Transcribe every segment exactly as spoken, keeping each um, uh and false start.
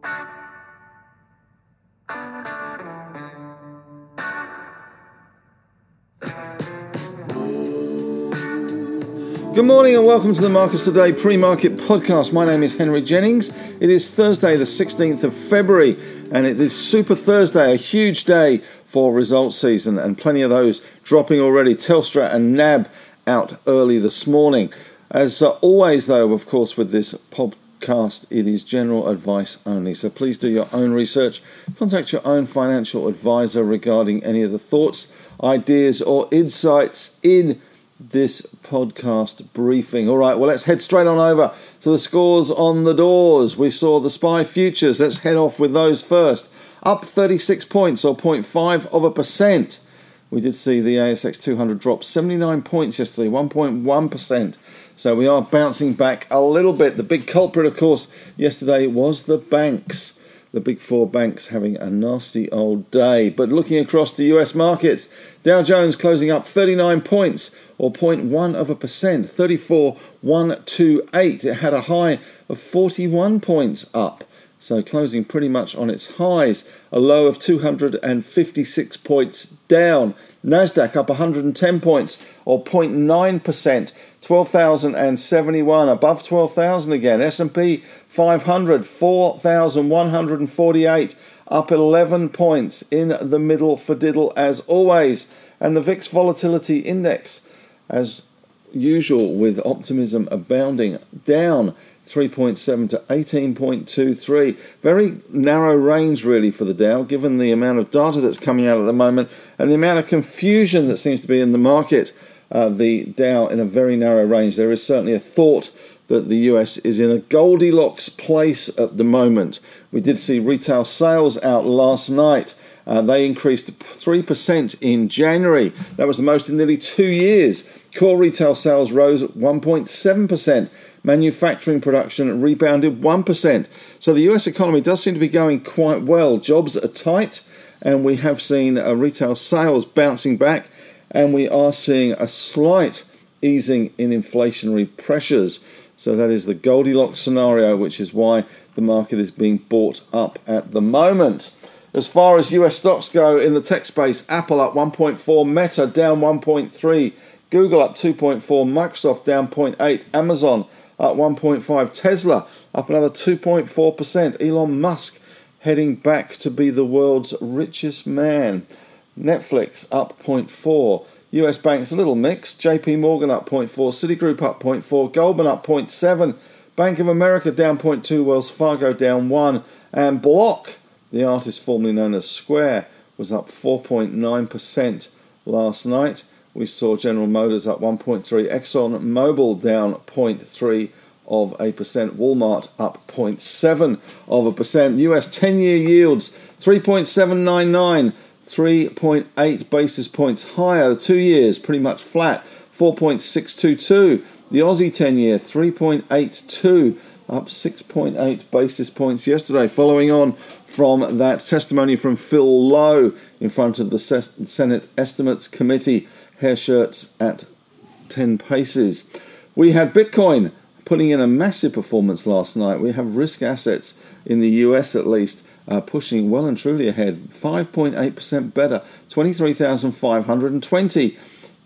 Good morning and welcome to the Markets Today pre-market podcast. My name is Henry Jennings. It is Thursday the sixteenth of February and it is Super Thursday, a huge day for results season and plenty of those dropping already. Telstra and N A B out early this morning. As uh, always though, of course, with this podcast, it is general advice only. So please do your own research. Contact your own financial advisor regarding any of the thoughts, ideas or insights in this podcast briefing. All right, well, let's head straight on over to the scores on the doors. We saw the S P Y futures. Let's head off with those first. Up thirty-six points or zero point five of a percent. We did see the A S X two hundred drop seventy-nine points yesterday, one point one percent. So we are bouncing back a little bit. The big culprit, of course, yesterday was the banks. The big four banks having a nasty old day. But looking across the U S markets, Dow Jones closing up thirty-nine points or zero point one of a percent, thirty-four one twenty-eight. It had a high of forty-one points up, so closing pretty much on its highs. A low of two hundred fifty-six points down. Nasdaq up one hundred ten points or zero point nine percent, twelve thousand seventy-one, above twelve thousand again. S and P five hundred, four thousand one hundred forty-eight, up eleven points in the middle for diddle as always. And the V I X Volatility Index, as usual with optimism abounding, down three point seven to eighteen point two three. Very narrow range really for the Dow, given the amount of data that's coming out at the moment and the amount of confusion that seems to be in the market. Uh, the Dow in a very narrow range. There is certainly a thought that the U S is in a Goldilocks place at the moment. We did see retail sales out last night. Uh, they increased three percent in January. That was the most in nearly two years. Core retail sales rose one point seven percent. Manufacturing production rebounded one percent. So the U S economy does seem to be going quite well. Jobs are tight, and we have seen uh, retail sales bouncing back, and we are seeing a slight easing in inflationary pressures. So that is the Goldilocks scenario, which is why the market is being bought up at the moment. As far as U S stocks go in the tech space, Apple up one point four, Meta down one point three, Google up two point four, Microsoft down zero point eight, Amazon up one point five, Tesla up another two point four percent, Elon Musk heading back to be the world's richest man, Netflix up zero point four, U S banks a little mixed, J P Morgan up zero point four, Citigroup up zero point four, Goldman up zero point seven, Bank of America down zero point two, Wells Fargo down one, and Block, the artist formerly known as Square, was up four point nine percent last night. We saw General Motors up one point three, Exxon Mobil down zero point three of a percent, Walmart up zero point seven of a percent. U S ten-year yields three point seven nine nine, three point eight basis points higher. The two years pretty much flat, four point six two two. The Aussie ten-year three point eight two, up six point eight basis points yesterday, following on from that testimony from Phil Lowe in front of the Senate Estimates Committee, hair shirts at ten paces. We had Bitcoin putting in a massive performance last night. We have risk assets in the U S at least uh, pushing well and truly ahead, five point eight percent better, twenty-three thousand five hundred twenty.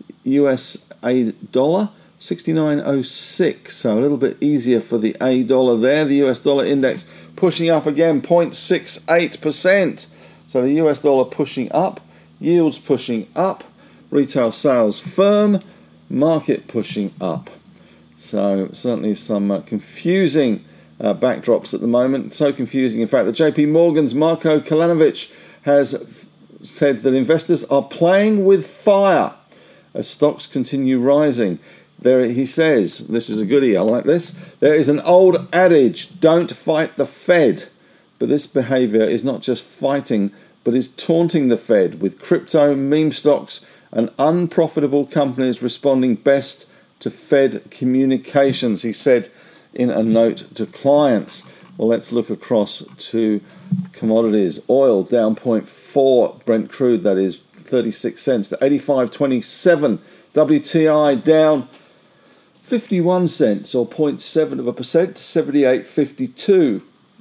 U S A dollar sixty-nine oh six, so a little bit easier for the A dollar there. The U S dollar index pushing up again, zero point six eight percent. So the U S dollar pushing up, yields pushing up, retail sales firm, market pushing up. So certainly some uh, confusing uh, backdrops at the moment. So confusing, in fact, that J P Morgan's Marko Kolanovic has said that investors are playing with fire as stocks continue rising. There he says, this is a goodie, I like this, there is an old adage, don't fight the Fed. But this behaviour is not just fighting, but is taunting the Fed, with crypto, meme stocks and unprofitable companies responding best to Fed communications, he said in a note to clients. Well, let's look across to commodities. Oil down zero point four, Brent crude, that is thirty-six cents to eighty-five twenty-seven. W T I down fifty-one cents or zero point seven of a percent to seventy-eight fifty-two.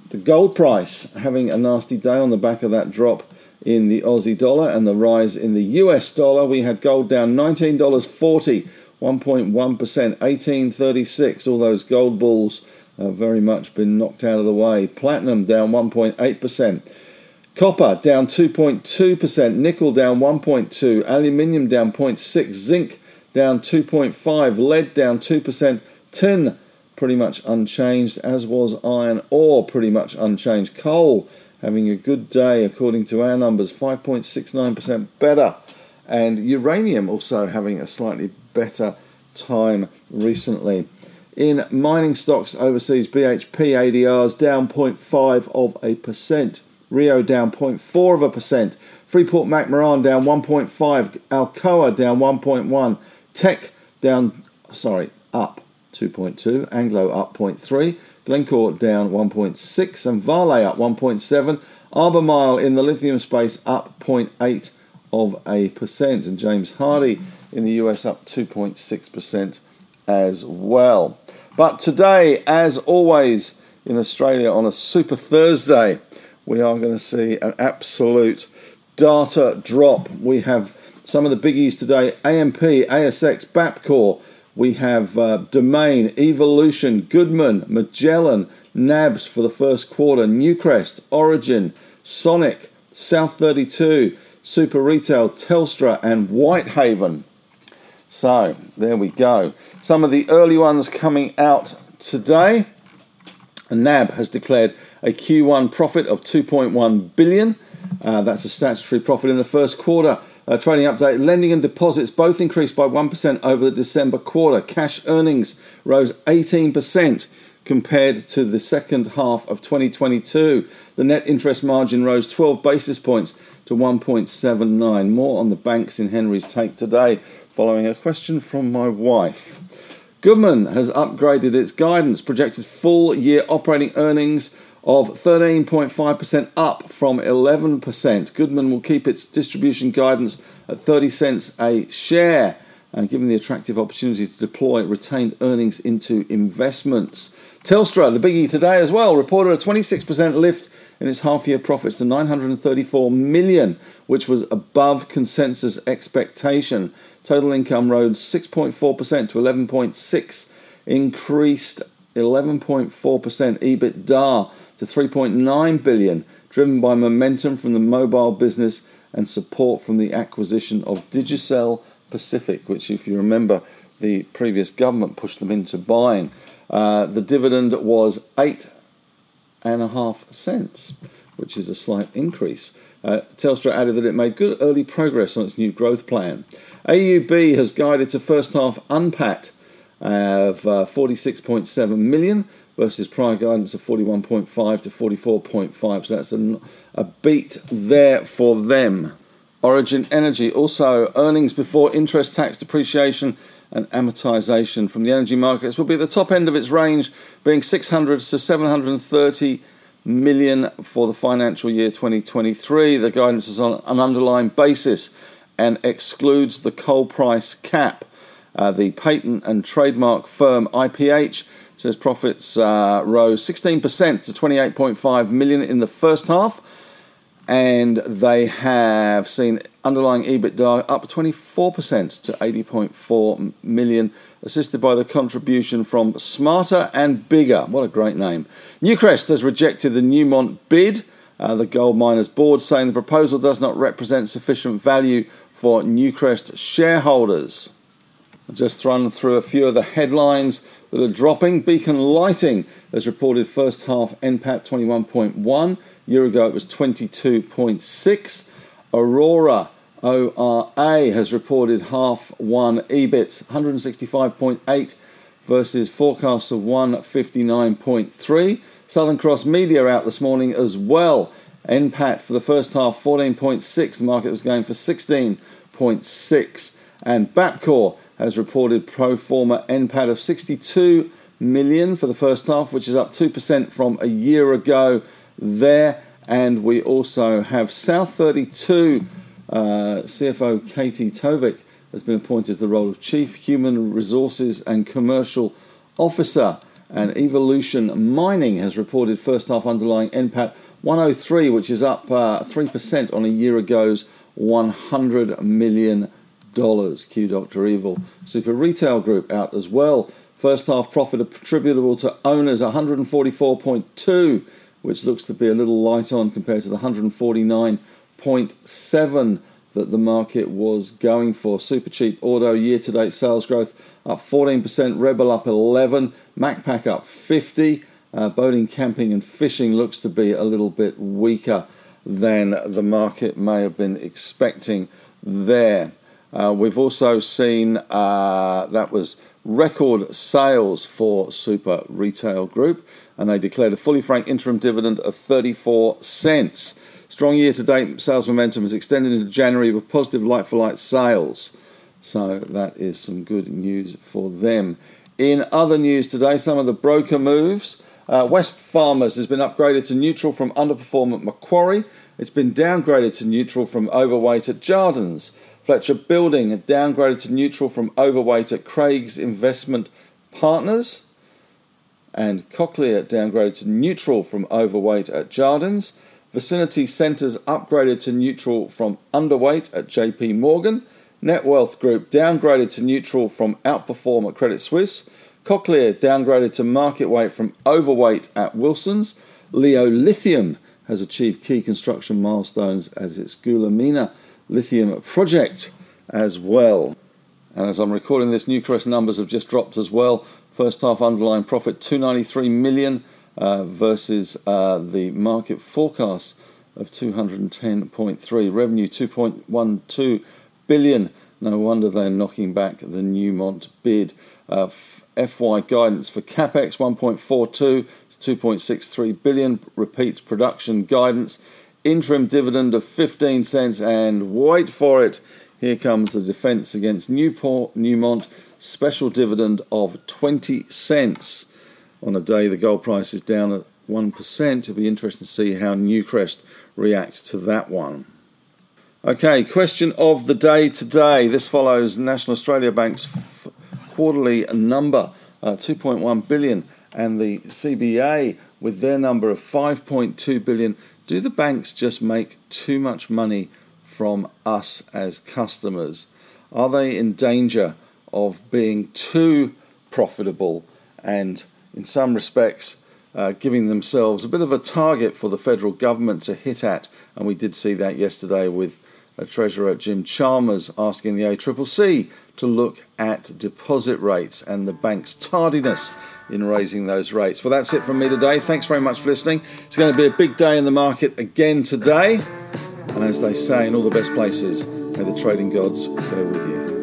The gold price having a nasty day on the back of that drop in the Aussie dollar and the rise in the U S dollar. We had gold down nineteen dollars forty, one point one percent, eighteen thirty-six. All those gold bulls have very much been knocked out of the way. Platinum down one point eight percent. Copper down two point two percent. Nickel down one point two. Aluminium down zero point six. Zinc down two point five. Lead down two percent. Tin pretty much unchanged, as was iron ore pretty much unchanged. Coal having a good day according to our numbers, five point six nine percent better. And uranium also having a slightly better time recently. In mining stocks overseas, B H P A D Rs down zero point five of a percent. Rio down zero point four of a percent. Freeport McMoran down one point five. Alcoa down one point one. Teck down, sorry, up two point two. Anglo up zero point three. Glencore down one point six. And Vale up one point seven. Albemarle in the lithium space up zero point eight of a percent. And James Hardie in the U S up two point six percent as well. But today, as always in Australia on a Super Thursday, we are going to see an absolute data drop. We have some of the biggies today: A M P, A S X, Bapcor. We have uh, Domain, Evolution, Goodman, Magellan, N A B S for the first quarter, Newcrest, Origin, Sonic, South thirty-two, Super Retail, Telstra and Whitehaven. So, there we go. Some of the early ones coming out today. N A B has declared a Q one profit of two point one billion dollars. Uh, that's a statutory profit in the first quarter. Uh, trading update, lending and deposits both increased by one percent over the December quarter. Cash earnings rose eighteen percent compared to the second half of twenty twenty-two. The net interest margin rose twelve basis points to one point seven nine. More on the banks in Henry's Take today, following a question from my wife. Goodman has upgraded its guidance, projected full-year operating earnings of thirteen point five percent up from eleven percent. Goodman will keep its distribution guidance at thirty cents a share, and given the attractive opportunity to deploy retained earnings into investments. Telstra, the biggie today as well, reported a twenty-six percent lift in its half-year profits to nine hundred thirty-four million dollars, which was above consensus expectation. Total income rose six point four percent to eleven point six, increased eleven point four percent EBITDA to three point nine billion dollars, driven by momentum from the mobile business and support from the acquisition of Digicel Pacific, which, if you remember, the previous government pushed them into buying. Uh, the dividend was eight and a half cents, which is a slight increase. Uh, Telstra added that it made good early progress on its new growth plan. A U B has guided to first half UNPAT of uh, forty-six point seven million dollars versus prior guidance of forty-one point five to forty-four point five. So that's a, a beat there for them. Origin Energy also earnings before interest, tax, depreciation and amortisation from the energy markets will be at the top end of its range, being six hundred to seven hundred thirty million for the financial year twenty twenty-three. The guidance is on an underlying basis and excludes the coal price cap. Uh, the patent and trademark firm I P H says profits uh, rose sixteen percent to twenty-eight point five million dollars in the first half, and they have seen underlying EBITDA up twenty-four percent to eighty point four million dollars, assisted by the contribution from Smarter and Bigger. What a great name. Newcrest has rejected the Newmont bid. Uh, the Gold Miners Board saying the proposal does not represent sufficient value for Newcrest shareholders. I've just run through a few of the headlines that are dropping. Beacon Lighting has reported first half N PAT twenty-one point one. A year ago it was twenty-two point six. Aurora O R A has reported half one E B I T one hundred sixty-five point eight versus forecasts of one hundred fifty-nine point three. Southern Cross Media out this morning as well. N PAT for the first half fourteen point six. The market was going for sixteen point six. And Bapcor has reported pro forma N PAT of sixty-two million dollars for the first half, which is up two percent from a year ago there. And we also have South thirty-two uh, C F O Katie Tovik has been appointed to the role of Chief Human Resources and Commercial Officer. And Evolution Mining has reported first half underlying N PAT one oh three, which is up uh, three percent on a year ago's one hundred million dollars. Q Doctor Evil. Super Retail Group out as well. First half profit attributable to owners one hundred forty-four point two, which looks to be a little light on compared to the one hundred forty-nine point seven that the market was going for. Supercheap Auto year-to-date sales growth up fourteen percent, Rebel up eleven, Macpac up fifty. Uh, boating, camping and fishing looks to be a little bit weaker than the market may have been expecting there. Uh, we've also seen uh, that was record sales for Super Retail Group, and they declared a fully franked interim dividend of thirty-four cents. Strong year-to-date sales momentum has extended into January with positive like-for-like sales. So that is some good news for them. In other news today, some of the broker moves. Uh, Wesfarmers has been upgraded to neutral from underperform at Macquarie. It's been downgraded to neutral from overweight at Jardins. Fletcher Building downgraded to neutral from overweight at Craig's Investment Partners. And Cochlear downgraded to neutral from overweight at Jardins. Vicinity Centres upgraded to neutral from underweight at J P Morgan. Netwealth Group downgraded to neutral from outperform at Credit Suisse. Cochlear downgraded to market weight from overweight at Wilson's. Leo Lithium has achieved key construction milestones as its Goulamina lithium project as well. And as I'm recording this, Newcrest numbers have just dropped as well. First half underlying profit two hundred ninety-three million uh, versus uh, the market forecast of two hundred ten point three. Revenue two point one two billion. No wonder they're knocking back the Newmont bid. Uh, F Y guidance for CapEx one point four two to two point six three billion, repeats production guidance, interim dividend of fifteen cents, and wait for it, here comes the defence against Newport Newmont, special dividend of twenty cents. On a day the gold price is down at one percent. It'll be interesting to see how Newcrest reacts to that one. Okay, question of the day today. This follows National Australia Bank's f- quarterly number, uh, two point one billion, and the C B A with their number of five point two billion. Do the banks just make too much money from us as customers? Are they in danger of being too profitable and, in some respects, uh, giving themselves a bit of a target for the federal government to hit at? And we did see that yesterday with uh, Treasurer Jim Chalmers asking the A C C C to look at deposit rates and the bank's tardiness in raising those rates. Well, that's it from me today. Thanks very much for listening. It's going to be a big day in the market again today. And as they say in all the best places, may the trading gods go with you.